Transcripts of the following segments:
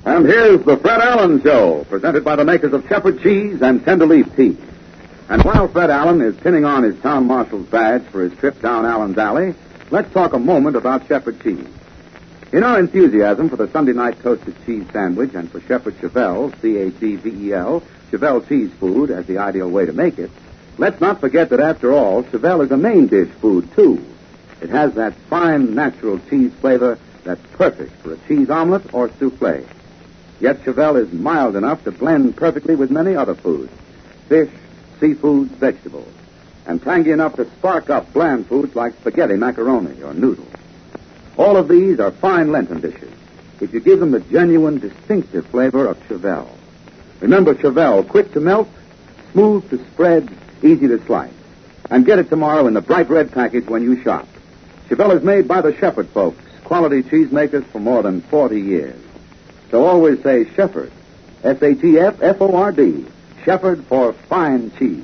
And here's the Fred Allen Show, presented by the makers of Shepherd Cheese and Tenderleaf Tea. And while Fred Allen is pinning on his town marshal's badge for his trip down Allen's Alley, let's talk a moment about Shepherd Cheese. In our enthusiasm for the Sunday night toasted cheese sandwich and for Shepherd Chevelle, Chevel, Chevelle cheese food as the ideal way to make it, let's not forget that after all, Chevelle is a main dish food, too. It has that fine, natural cheese flavor that's perfect for a cheese omelet or souffle. Yet Chevelle is mild enough to blend perfectly with many other foods, fish, seafood, vegetables, and tangy enough to spark up bland foods like spaghetti, macaroni, or noodles. All of these are fine Lenten dishes if you give them the genuine, distinctive flavor of Chevelle. Remember Chevelle, quick to melt, smooth to spread, easy to slice. And get it tomorrow in the bright red package when you shop. Chevelle is made by the Shepherd folks, quality cheesemakers for more than 40 years. So always say Shepherd, Shepherd, Shepherd for fine cheese.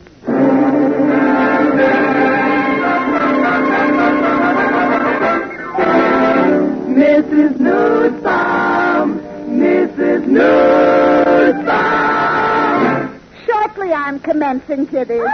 Mrs. Nussbaum, Mrs. Nussbaum. Shortly I'm commencing, kiddies.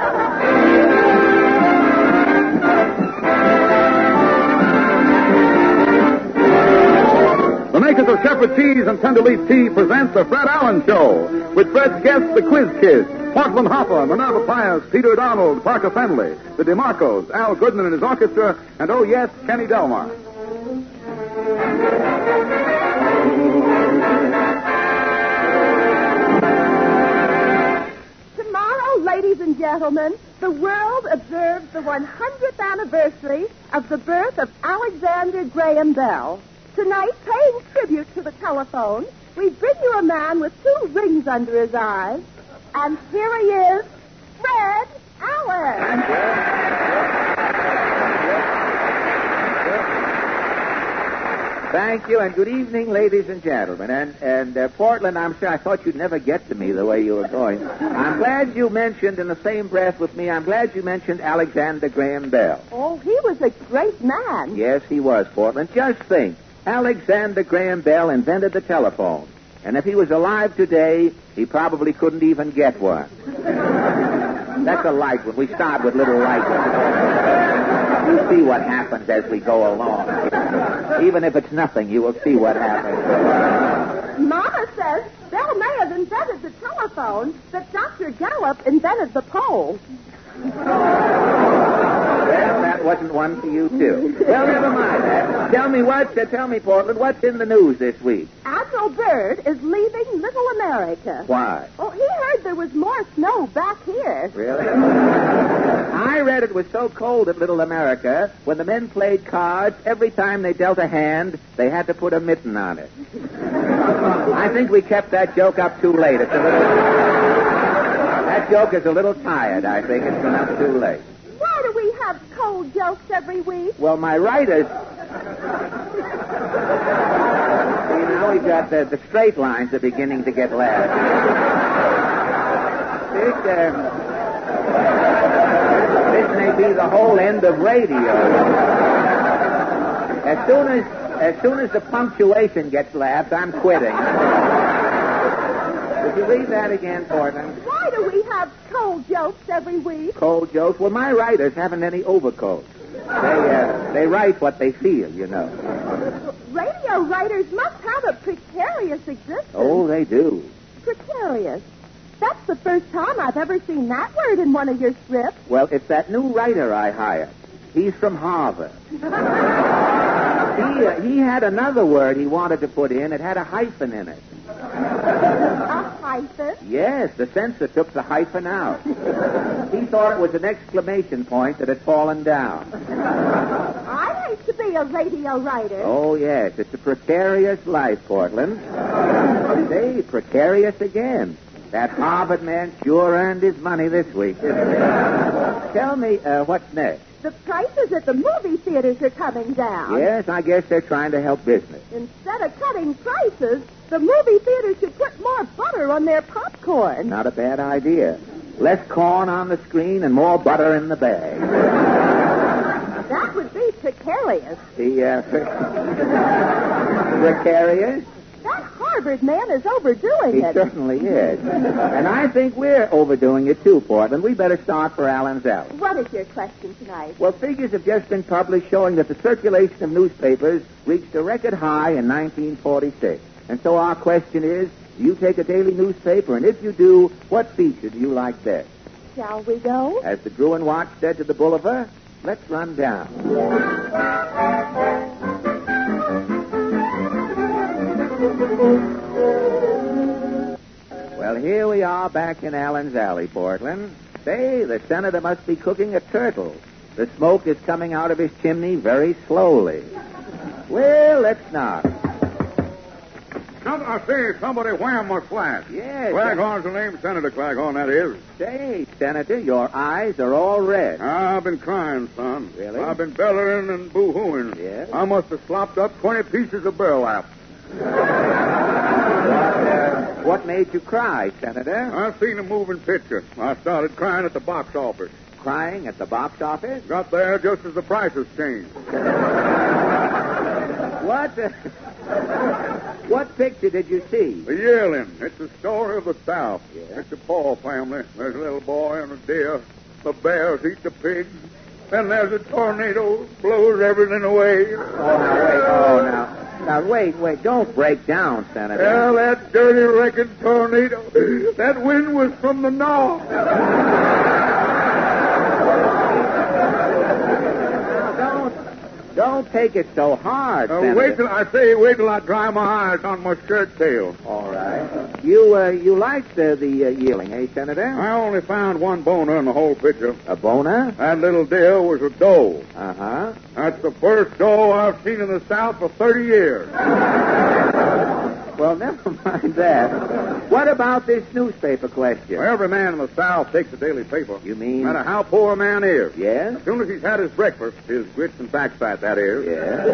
The makers of Shepherd Cheese and Tenderleaf Tea present the Fred Allen Show, with Fred's guests, the Quiz Kids, Portland Hopper, Minerva Pius, Peter Donald, Parker Fenley, the DeMarcos, Al Goodman and his orchestra, and, oh yes, Kenny Delmar. Tomorrow, ladies and gentlemen, the world observes the 100th anniversary of the birth of Alexander Graham Bell. Tonight, paying tribute to the telephone, we bring you a man with 2 rings under his eyes. And here he is, Fred Allen. Thank you, and good evening, ladies and gentlemen. And Portland, I'm sure I thought you'd never get to me the way you were going. I'm glad you mentioned in the same breath with me, I'm glad you mentioned Alexander Graham Bell. Oh, he was a great man. Yes, he was, Portland. Just think, Alexander Graham Bell invented the telephone. And if he was alive today, he probably couldn't even get one. That's a light one. We start with little light ones. You'll see what happens as we go along. Even if it's nothing, you will see what happens. Mama says Bell may have invented the telephone, but Dr. Gallup invented the pole. Well, that wasn't one for you, too. Well, never mind that. Tell me, Portland, what's in the news this week? Admiral Byrd is leaving Little America. Why? Oh, he heard there was more snow back here. Really? I read it was so cold at Little America, when the men played cards, every time they dealt a hand, they had to put a mitten on it. I think we kept that joke up too late. That joke is a little tired, I think. It's been up too late. Why do we have cold jokes every week? Well, my writers... See, now we've got the straight lines are beginning to get laughed. This may be the whole end of radio. As soon as the punctuation gets laughed, I'm quitting. Would you read that again, Portland? Why do we have cold jokes every week? Cold jokes? Well, my writers haven't any overcoats. They write what they feel, you know. Radio writers must have a precarious existence. Oh, they do. Precarious. That's the first time I've ever seen that word in one of your scripts. Well, it's that new writer I hired. He's from Harvard. He had another word he wanted to put in. It had a hyphen in it. A hyphen? Yes, the censor took the hyphen out. He thought it was an exclamation point that had fallen down. I'd hate to be a radio writer. Oh, yes, it's a precarious life, Portland. Say, precarious again. That Harvard man sure earned his money this week, didn't he? Tell me, what's next? The prices at the movie theaters are coming down. Yes, I guess they're trying to help business. Instead of cutting prices, the movie theaters should put more butter on their popcorn. Not a bad idea. Less corn on the screen and more butter in the bag. That would be precarious. Precarious? That Harvard man is overdoing He it. certainly is. And I think we're overdoing it, too, Portland. We better start for Allen's Alley. What is your question tonight? Well, figures have just been published showing that the circulation of newspapers reached a record high in 1946. And so our question is, do you take a daily newspaper? And if you do, what feature do you like best? Shall we go? As the Gruen Watch said to the Bolivar, let's run down. Well, here we are back in Allen's Alley, Portland. Say, the senator must be cooking a turtle. The smoke is coming out of his chimney very slowly. Well, let's knock. I say, somebody wham my flash. Yes. Claghorn's the name, Senator Claghorn, that is. Say, Senator, your eyes are all red. I've been crying, son. Really? I've been bellowing and boo-hooing. Yes? I must have slopped up 20 pieces of burlap. What made you cry, Senator? I've seen a moving picture. I started crying at the box office. Crying at the box office? Got there just as the prices changed. What picture did you see? The Yearling. It's the story of the South. Yeah. It's a Paul family. There's a little boy and a deer. The bears eat the pigs. Then there's a tornado blows everything away. Now, wait. Don't break down, Senator. Well, that dirty, wrecking tornado. That wind was from the north. Don't take it so hard, Senator. Wait till I dry my eyes on my shirt tail. All right. You liked the Yearling, eh, Senator? I only found one boner in the whole picture. A boner? That little deer was a doe. Uh-huh. That's the first doe I've seen in the South for 30 years. Well, never mind that. What about this newspaper question? Well, every man in the South takes a daily paper. You mean? No matter how poor a man is. Yes? As soon as he's had his breakfast, his grits and back fat, that is. Yes?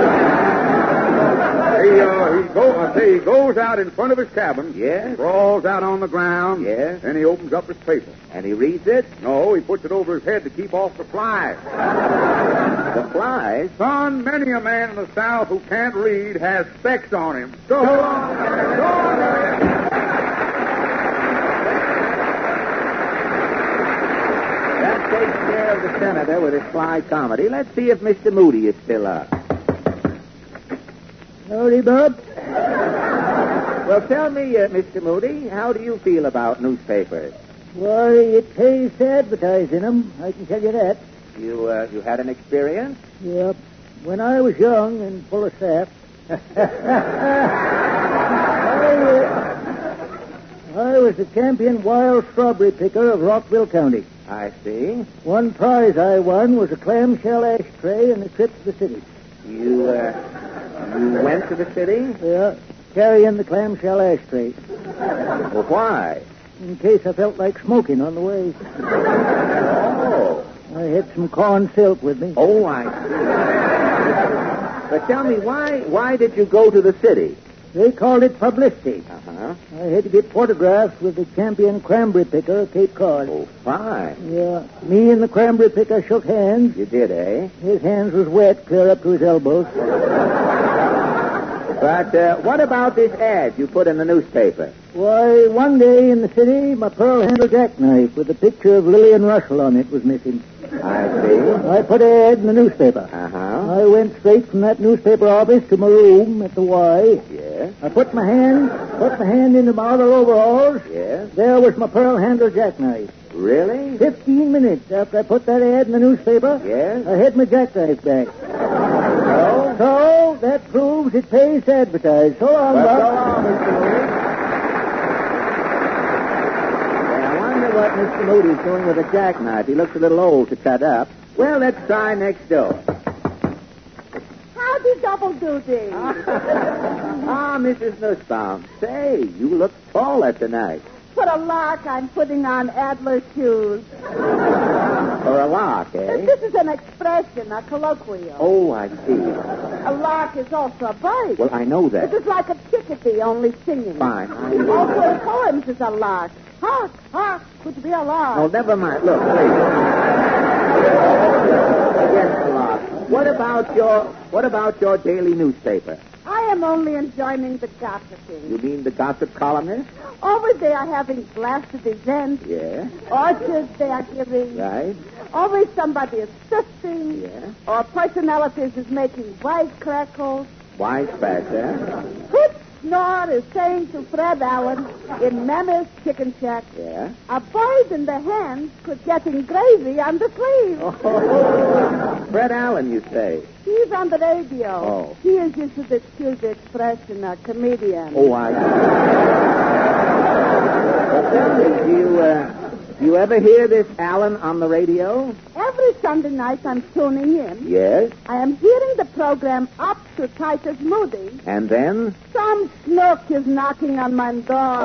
He goes out in front of his cabin. Yes? Crawls out on the ground. Yes? Then he opens up his paper. And he reads it? No, he puts it over his head to keep off the flies. The flies? Son, many a man in the South who can't read has specks on him. So long. That takes care of the senator with his sly comedy. Let's see if Mr. Moody is still up. Howdy, Bob. Well, tell me, Mr. Moody, how do you feel about newspapers? Why, it pays to advertise in 'em, I can tell you that. You had an experience? Yep. When I was young and full of sap, I was the champion wild strawberry picker of Rockville County. I see. One prize I won was a clamshell ashtray and a trip to the city. You went to the city? Yeah, carrying the clamshell ashtray. Well, why? In case I felt like smoking on the way. Oh. I had some corn silk with me. Oh, I see. But tell me, why did you go to the city? They called it publicity. Uh-huh. I had to get photographs with the champion cranberry picker of Cape Cod. Oh, fine. Yeah, me and the cranberry picker shook hands. You did, eh? His hands was wet, clear up to his elbows. But what about this ad you put in the newspaper? Why, one day in the city, my pearl handle jackknife with a picture of Lillian Russell on it was missing. I see. I put an ad in the newspaper. Uh-huh. I went straight from that newspaper office to my room at the Y. Yes. I put my hand into my other overalls. Yes. There was my pearl handle jackknife. Really? 15 minutes after I put that ad in the newspaper, Yes. I had my jackknife back. So that proves it pays to advertise. So long, Well, Bob. so long, Mr. Moody. I wonder what Mr. Moody's doing with a jackknife. He looks a little old to cut up. Well, let's try next door. Howdy, Double Doody. Ah, Mrs. Nussbaum. Say, you look taller tonight. What a lark I'm putting on Adler shoes. Or a lark, eh? This is an expression, a colloquial. Oh, I see. A lark is also a bird. Well, I know that. This is like a chickadee, only singing. Fine. Also, in poems is a lark. Hark, hark, could be a lark. Oh, never mind. Look, please. Against the lark. What about your daily newspaper? I I am only enjoying the gossiping. You mean the gossip columnist? Over they are having blasted events. Yeah. Orchards they are giving. Right. Always somebody is assisting. Yeah. Or personalities is making wisecrackles. Wisecrack, eh? Fritz Snort is saying to Fred Allen in Mammoth's Chicken Shack, Yeah. a bird in the hand could getting gravy on the sleeve. Oh. Fred Allen, you say? He's on the radio. Oh. He is, you should excuse the expression, a comedian. Oh, I do you ever hear this Allen on the radio? Every Sunday night I'm tuning in. Yes. I am hearing the program Up to Titus Moody. And then? Some snook is knocking on my door.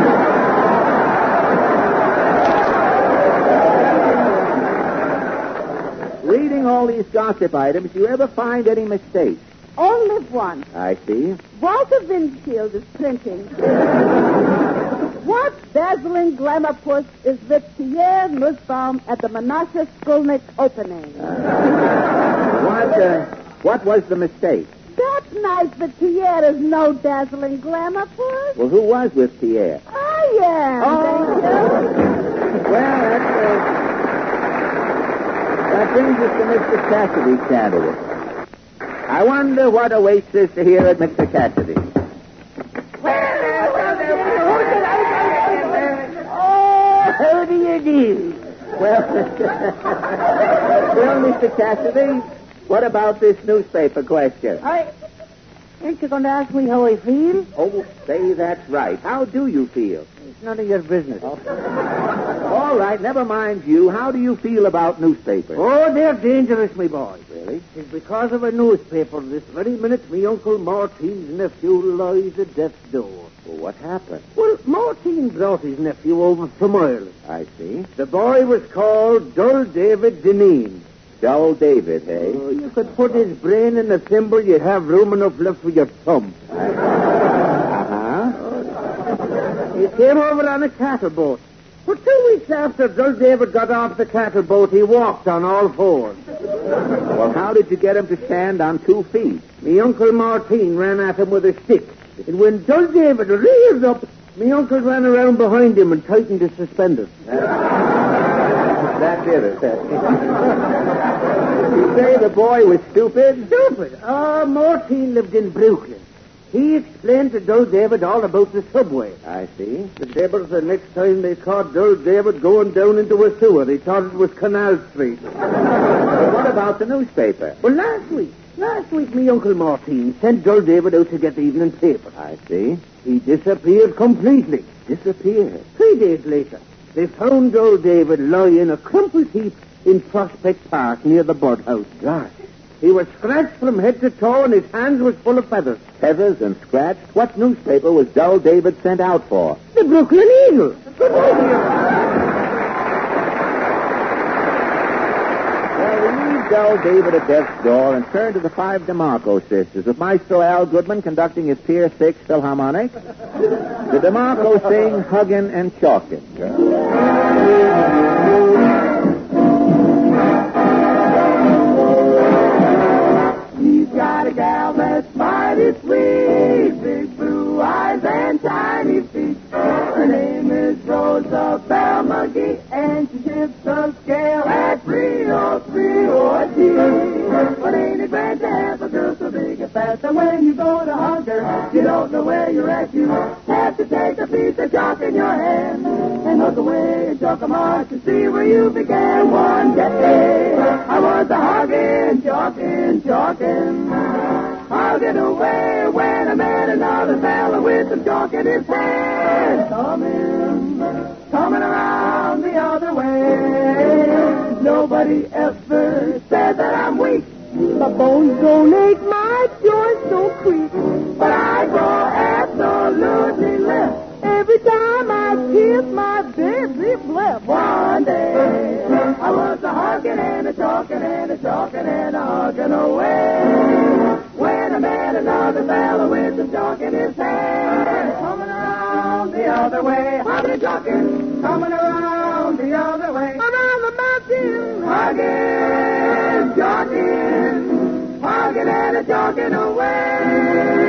Reading all these gossip items, do you ever find any mistakes? Only one. I see. Walter Winfield is printing. What dazzling glamour puss is with Pierre Nussbaum at the Menashe Skolnick opening? What was the mistake? That's nice, but Pierre is no dazzling glamour puss. Well, who was with Pierre? I am. Well, that brings us to Mr. Cassidy's candidate. I wonder what awaits us here at Mr. Cassidy. How do you do? Well, Mr. Cassidy, what about this newspaper question? Ain't you going to ask me how I feel? Oh, say that's right. How do you feel? It's none of your business. All right, never mind you. How do you feel about newspapers? Oh, they're dangerous, my boy. Really? It's because of a newspaper. This very minute, me Uncle Martin's nephew lies at death's door. Well, what happened? Well, Martin brought his nephew over from Ireland. I see. The boy was called Dull David Dineen. Dull David, eh? Oh, you could put his brain in a thimble, you'd have room enough left for your thumb. Uh-huh. He came over on a cattle boat. For 2 weeks after Dull David got off the cattle boat, he walked on all fours. Well, how did you get him to stand on 2 feet? Me Uncle Martin ran at him with a stick. And when Dull David reared up, me uncle ran around behind him and tightened his suspenders. That did it. You say the boy was stupid? Stupid? Martin lived in Brooklyn. He explained to Dull David all about the subway. I see. The neighbors, the next time they caught Dull David going down into a sewer, they thought it was Canal Street. Well, what about the newspaper? Well, last week, me Uncle Martin sent Dull David out to get the evening paper. I see. He disappeared completely. Disappeared. 3 days later, they found Dull David lying a crumpled heap in Prospect Park near the birdhouse. Gosh. He was scratched from head to toe, and his hands was full of feathers. Feathers and scratched? What newspaper was Dull David sent out for? The Brooklyn Eagle. Well, we leave Dull David at death's door and turn to the 5 DeMarco sisters, with Maestro Al Goodman conducting his Pier 6 Philharmonic. The DeMarco sing Huggin' and Chalkin'. Got a gal that's mighty sweet, big blue eyes and tiny feet. Her name is Rosa Belmonkey, and she tips the scale at 303 But ain't it grand to have a girl so big and fast? And when you go to hug her, you don't know where you're at. You have to take a piece of chalk in your hand and look away and chalk 'em hard to see where you began. One day I was a hugging, chalking, hugging away when I met another fella with some chalk in his hand. Coming around the other way. Nobody ever said that I'm weak. My bones don't ache, my joints don't creak. But I grow absolutely limp every time I kiss my baby lip. One day I was a hugging and a chalking and a chalking and a hugging away when I met another fella with some chalk in his hand. Coming around the other way, hugging and chalking. Coming around the other way, around the mountain, hugging, chalking. talking and a talking away.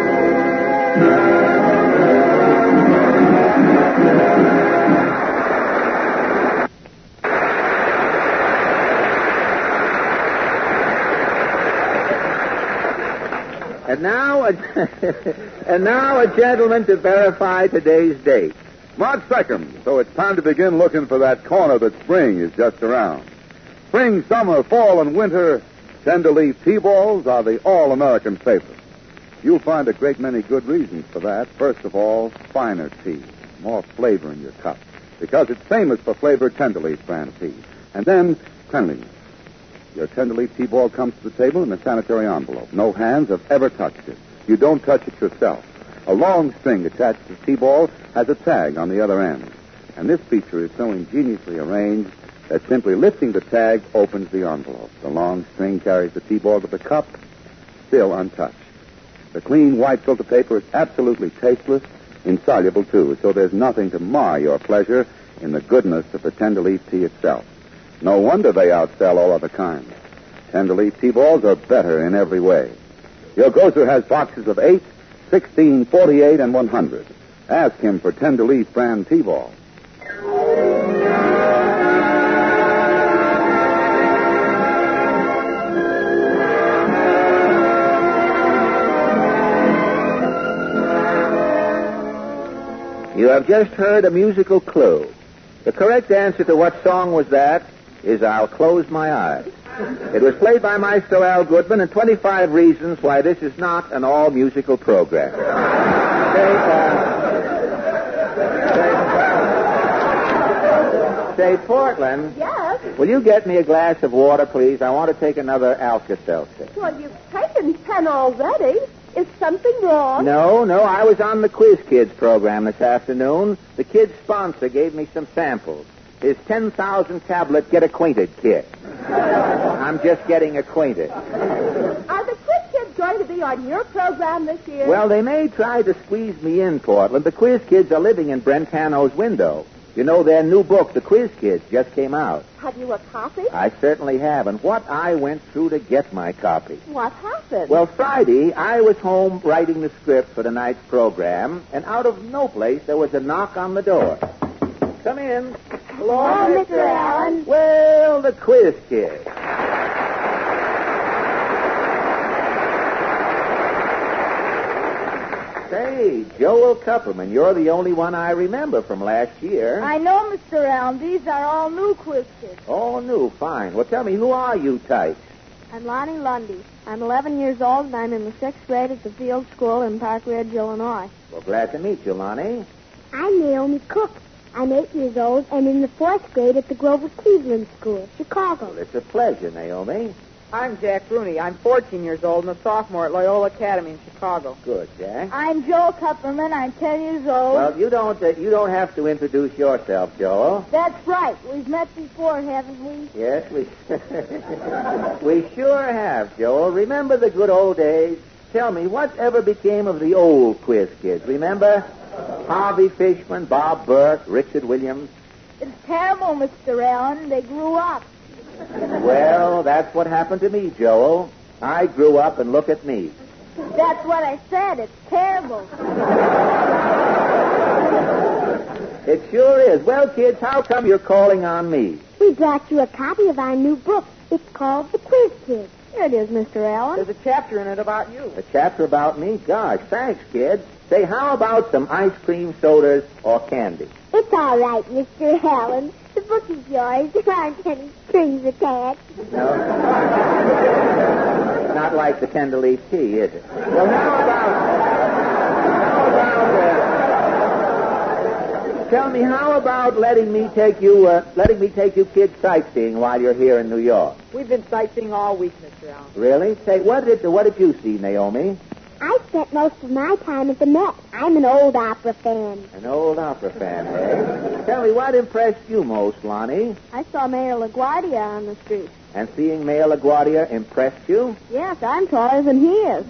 And now a gentleman to verify today's date. March 2nd, so it's time to begin looking for that corner that spring is just around. Spring, summer, fall, and winter, tender-leaf tea balls are the all-American favorite. You'll find a great many good reasons for that. First of all, finer tea, more flavor in your cup, because it's famous for flavored tender-leaf brand tea. And then, cleanliness. Your tender-leaf tea ball comes to the table in a sanitary envelope. No hands have ever touched it. You don't touch it yourself. A long string attached to the tea ball has a tag on the other end. And this feature is so ingeniously arranged that simply lifting the tag opens the envelope. The long string carries the tea ball to the cup, still untouched. The clean white filter paper is absolutely tasteless, insoluble too, so there's nothing to mar your pleasure in the goodness of the tender-leaf tea itself. No wonder they outsell all other kinds. Tender-leaf tea balls are better in every way. Your grocer has boxes of 8, 16, 48, and 100. Ask him for tender-leaf brand tea balls. You have just heard a musical clue. The correct answer to what song was that is I'll Close My Eyes. It was played by Maestro Al Goodman, and 25 reasons why this is not an all-musical program. Say, Portland. Yes? Will you get me a glass of water, please? I want to take another Alka-Seltzer. Well, you've taken 10 already. Is something wrong? No, I was on the Quiz Kids program this afternoon. The kid's sponsor gave me some samples. His 10,000 tablet Get Acquainted kit. I'm just getting acquainted. Are the Quiz Kids going to be on your program this year? Well, they may try to squeeze me in, Portland. The Quiz Kids are living in Brentano's window. You know, their new book, The Quiz Kids, just came out. Have you a copy? I certainly have, and what I went through to get my copy. What happened? Well, Friday, I was home writing the script for tonight's program, and out of no place, there was a knock on the door. Come in. Hello, Mr. Allen. Well, the Quiz Kids. Say, Joel Kupperman, you're the only one I remember from last year. I know, Mr. Allen. These are all new Quiz Kids. Oh, new, fine. Well, tell me, who are you types? I'm Lonnie Lundy. I'm 11 years old, and I'm in the 6th grade at the Field School in Park Ridge, Illinois. Well, glad to meet you, Lonnie. I'm Naomi Cook. I'm 8 years old and in the 4th grade at the Grover Cleveland School, Chicago. Well, it's a pleasure, Naomi. I'm Jack Rooney. I'm 14 years old and a sophomore at Loyola Academy in Chicago. Good, Jack. I'm Joel Kupperman. I'm 10 years old. Well, you don't have to introduce yourself, Joel. That's right. We've met before, haven't we? Yes, we sure have, Joel. Remember the good old days? Tell me, what ever became of the old Quiz Kids? Remember? Harvey Fishman, Bob Burke, Richard Williams. It's terrible, Mr. Allen. They grew up. Well, that's what happened to me, Joel. I grew up, and look at me. That's what I said. It's terrible. It sure is. Well, kids, how come you're calling on me? We brought you a copy of our new book. It's called The Quiz Kids. Here it is, Mr. Allen. There's a chapter in it about you. A chapter about me? Gosh, thanks, kids. Say, how about some ice cream sodas or candy? It's all right, Mr. Allen. The book is yours. There aren't any strings attached. No? Not like the tender-leaf tea, is it? Well, tell me, how about letting me take you kids sightseeing while you're here in New York? We've been sightseeing all week, Mr. Allen. Really? Say, what did you see, Naomi? I spent most of my time at the Met. I'm an old opera fan. An old opera fan, eh? Tell me, what impressed you most, Lonnie? I saw Mayor LaGuardia on the street. And seeing Mayor LaGuardia impressed you? Yes, I'm taller than he is.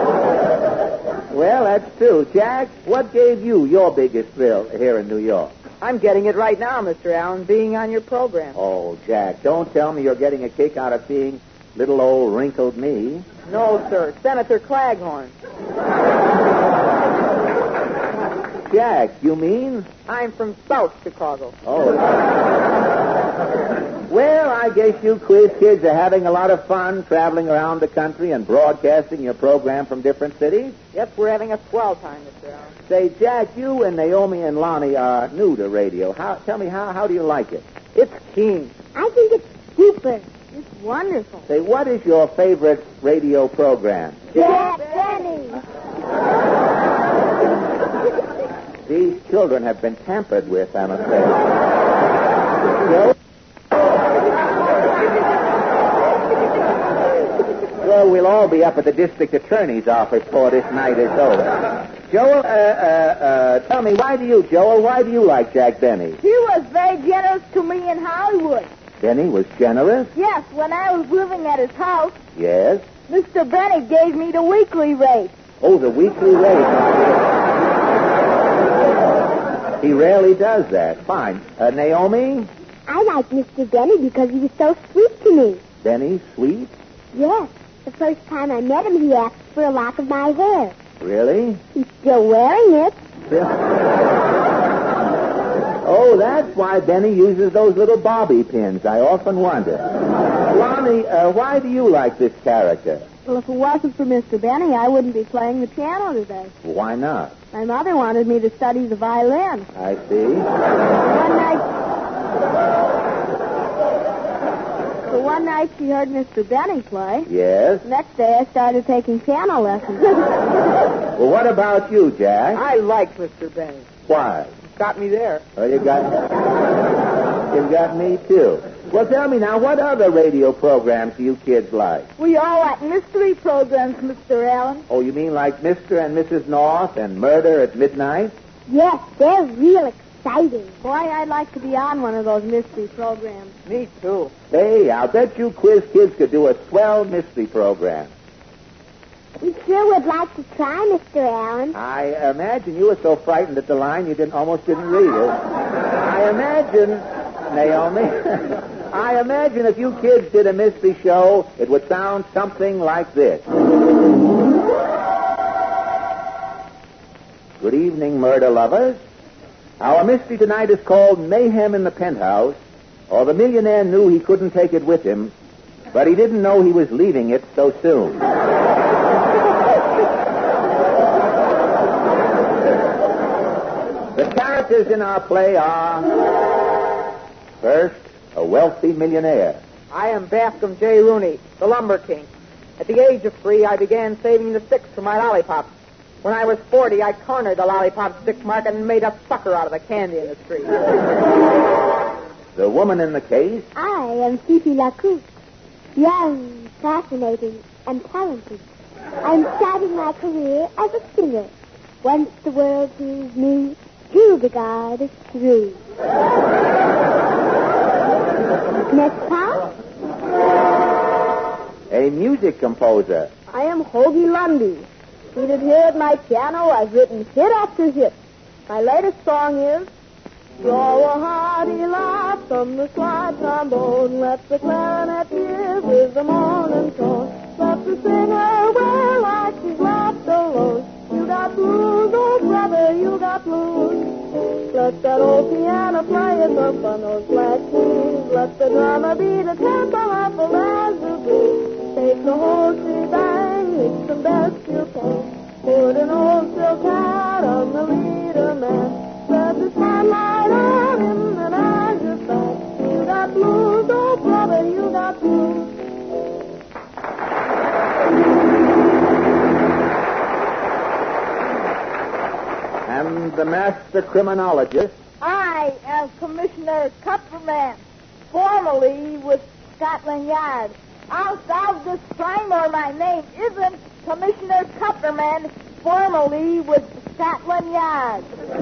Well, that's true. Jack, what gave you your biggest thrill here in New York? I'm getting it right now, Mr. Allen, being on your program. Oh, Jack, don't tell me you're getting a kick out of seeing little old wrinkled me. No, sir. Senator Claghorn. Jack, you mean? I'm from South Chicago. Oh. Well, I guess you quiz kids are having a lot of fun traveling around the country and broadcasting your program from different cities. Yes, we're having a swell time, Mr. Allen. Say, Jack, you and Naomi and Lonnie are new to radio. Tell me, how do you like it? It's keen. I think it's super. It's wonderful. Say, what is your favorite radio program? Jack Benny. These children have been tampered with, I'm afraid. Joe? Well, we'll all be up at the district attorney's office before this night is over. Joel, tell me, why do you like Jack Benny? He was very generous to me in Hollywood. Benny was generous? Yes, when I was living at his house, Yes. Mr. Benny gave me the weekly rate. Oh, the weekly rate. He rarely does that. Fine. Naomi? I like Mr. Benny because he was so sweet to me. Benny, sweet? Yes. The first time I met him, he asked for a lock of my hair. Really? He's still wearing it. Oh, that's why Benny uses those little bobby pins. I often wonder. Lonnie, why do you like this character? Well, if it wasn't for Mr. Benny, I wouldn't be playing the piano today. Why not? My mother wanted me to study the violin. I see. One night she heard Mr. Benny play. Yes? Next day I started taking piano lessons. Well, what about you, Jack? I like Mr. Benny. Why? Got me there. Oh, you got me, too. Well, tell me now, what other radio programs do you kids like? We all like mystery programs, Mr. Allen. Oh, you mean like Mr. and Mrs. North and Murder at Midnight? Yes, they're real exciting. Boy, I'd like to be on one of those mystery programs. Me, too. Hey, I'll bet you quiz kids could do a swell mystery program. We sure would like to try, Mr. Allen. I imagine you were so frightened at the line you almost didn't read it. I imagine, Naomi, I imagine if you kids did a mystery show, it would sound something like this. Good evening, murder lovers. Our mystery tonight is called Mayhem in the Penthouse, or the millionaire knew he couldn't take it with him, but he didn't know he was leaving it so soon. The characters in our play are, first, a wealthy millionaire. I am Bascom J. Rooney, the lumber king. At the age of 3, I began saving the sticks for my lollipops. When I was 40, I cornered the lollipop stick market and made a sucker out of the candy industry. The woman in the case, I am Fifi LaCoute. Young, fascinating, and talented. I'm starting my career as a singer. Once the world sees me, Hildegard is through. Next part? a music composer. I am Hoagie Lundy. Seated here at my piano, I've written hit after hit. My latest song is Blow a hearty laugh from the slide trombone. Let the clarinet give with the morning tone. Let the singer wail like she's left alone. You got blues, old brother, you got blues. Let that old piano play its up on those black keys. Let the drummer beat a tempo up a the blues. Take the whole shebang, mix and best you can. Put an old silk hat on the leader man. Spread the spotlight on him and as your back. You got blues, oh brother, you got blues. And the master criminologist. I am Commissioner Cupperman, formerly with Scotland Yard. I'll solve this crime or my name isn't Commissioner Cupperman, formerly with Scotland Yard.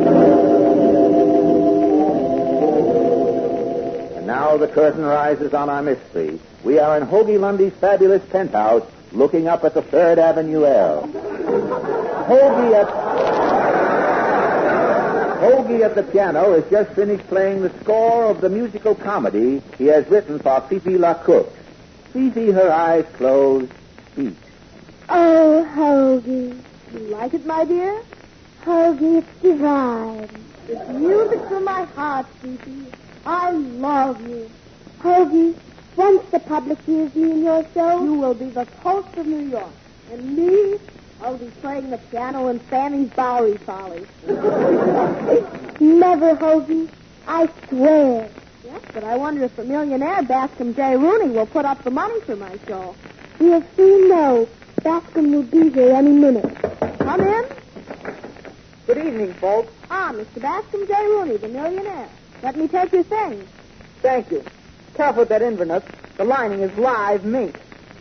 And now the curtain rises on our mystery. We are in Hoagie Lundy's fabulous penthouse, looking up at the 3rd Avenue L. Hoagie at the piano has just finished playing the score of the musical comedy he has written for Fifi LaCook. Fifi, her eyes closed, speaks. Oh, Hoagie. You like it, my dear? Hoagie, it's divine. It's music from my heart, Fifi. I love you. Hoagie, once the public hears me in your show, You will be the toast of New York. And me, I'll be playing the piano in Fanny's Bowery Follies. never, Hoagie. I swear. Yes, but I wonder if the millionaire Bascom J. Rooney will put up the money for my show. We'll soon know. Bascom will be here any minute. Come in. Good evening, folks. Ah, Mr. Bascom J. Rooney, the millionaire. Let me take your things. Thank you. Careful with that Inverness. The lining is live mink.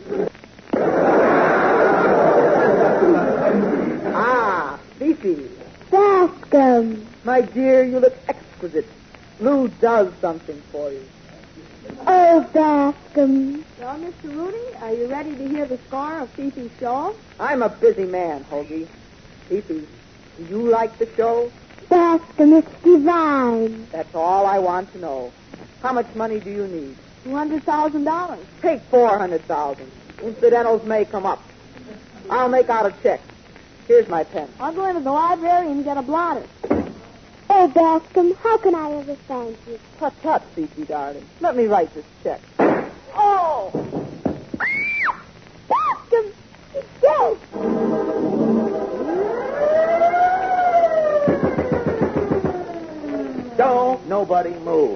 Ah, Fifi. Bascom. My dear, you look exquisite. Lou does something for you. Oh, Bascom. Well, Mr. Rooney, are you ready to hear the score of Fifi's show? I'm a busy man, Hoagie. Fifi, do you like the show? Bascom, it's divine. That's all I want to know. How much money do you need? $200,000. Take $400,000. Incidentals may come up. I'll make out a check. Here's my pen. I'll go into the library and get a blotter. Oh, Bascom, how can I ever thank you? Tut, tut, Fifi, darling. Let me write this check. Oh! Bascom, he's dead. Don't nobody move.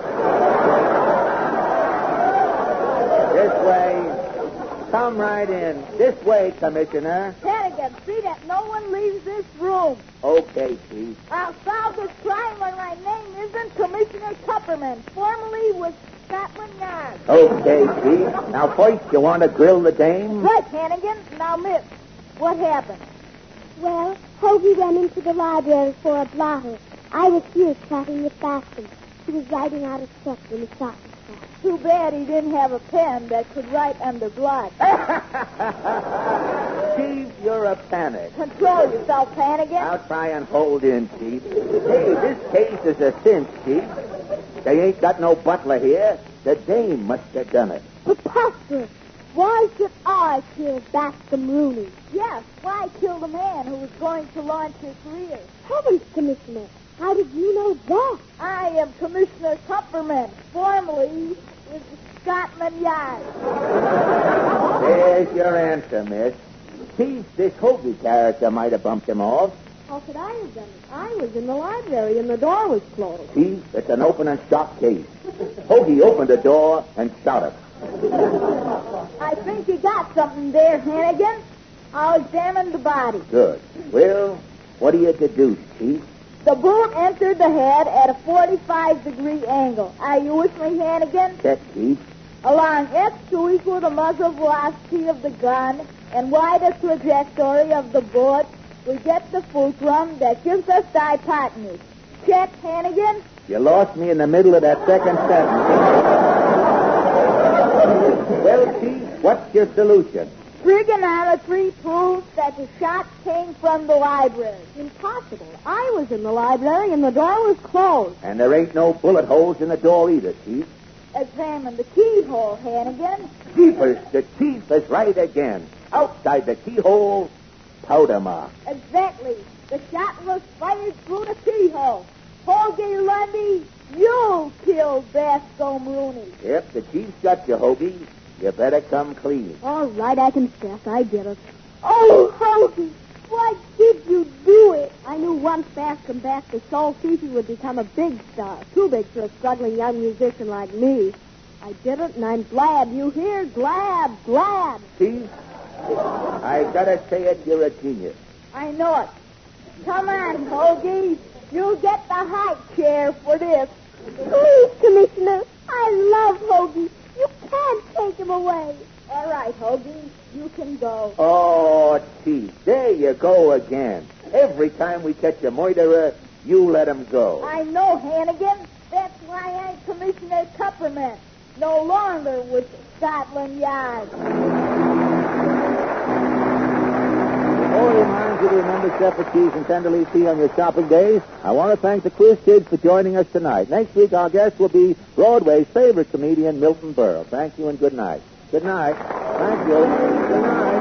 This way. Come right in. This way, Commissioner. Hannigan, see that no one leaves this room. Okay, Chief. I'll solve this crime when my name isn't Commissioner Tupperman, formerly with Scotland Yard. Okay, Chief. Now, first, you want to grill the dame? Right, Hannigan. Now, miss, what happened? Well, Hoagie went into the library for a blotter. I was here chatting with Bascom. He was writing out a check when he shot himself. Too bad he didn't have a pen that could write under blood. Chief, you're a panic. Control yourself, Hannigan. I'll try and hold in, Chief. Hey, this case is a cinch, Chief. They ain't got no butler here. The dame must have done it. Preposterous. Why should I kill Bascom Rooney? Yes, why kill the man who was going to launch his career? Heavens, Commissioner. How did you know that? I am Commissioner Tupperman, formerly with Scotland Yard. There's your answer, miss. Chief, this Hoagie character might have bumped him off. How could I have done it? I was in the library and the door was closed. Chief, it's an open and shut case. Hoagie opened the door and shot him. I think you got something there, Hannigan. I'll examine the body. Good. Well, what do you deduce, Chief? The bullet entered the head at a 45-degree angle. Are you with me, Hannigan? Check, Chief. Along X to equal the muzzle velocity of the gun and y the trajectory of the bullet, we get the fulcrum that gives us the hypotenuse. Check, Hannigan? You lost me in the middle of that second sentence. Well, Chief, what's your solution? Trigonometry proves that the shot came from the library. Impossible. I was in the library and the door was closed. And there ain't no bullet holes in the door either, Chief. Examine the keyhole, Hannigan. Jeepers, the Chief is right again. Outside the keyhole, powder mark. Exactly. The shot was fired through the keyhole. Hoagie Lundy, you killed Bascom Rooney. Yep, the Chief's got you, Hoagie. You better come clean. All right, I confess. I did it. Oh, Hoagie, why did you do it? I knew once Bascom backed the show, Fifi would become a big star. Too big for a struggling young musician like me. I did it, and I'm glad. You hear? Glad. Chief, I gotta say it, you're a genius. I know it. Come on, Hoagie. You get the high chair for this. Please, Commissioner, I love Hoagie. You can't take him away. All right, Hoagie, you can go. Oh, Chief, there you go again. Every time we catch a murderer, you let him go. I know, Hannigan. That's why I'm Commissioner Tupperman. No longer with Scotland Yard. Before he minds it to remember Shepherd Cheese and Tenderleaf Tea on your shopping days. I want to thank the Quiz Kids for joining us tonight. Next week, our guest will be Broadway's favorite comedian, Milton Berle. Thank you and good night. Good night. Thank you. Good night.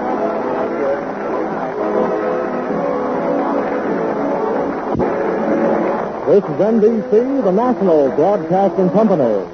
This is NBC, the National Broadcasting Company.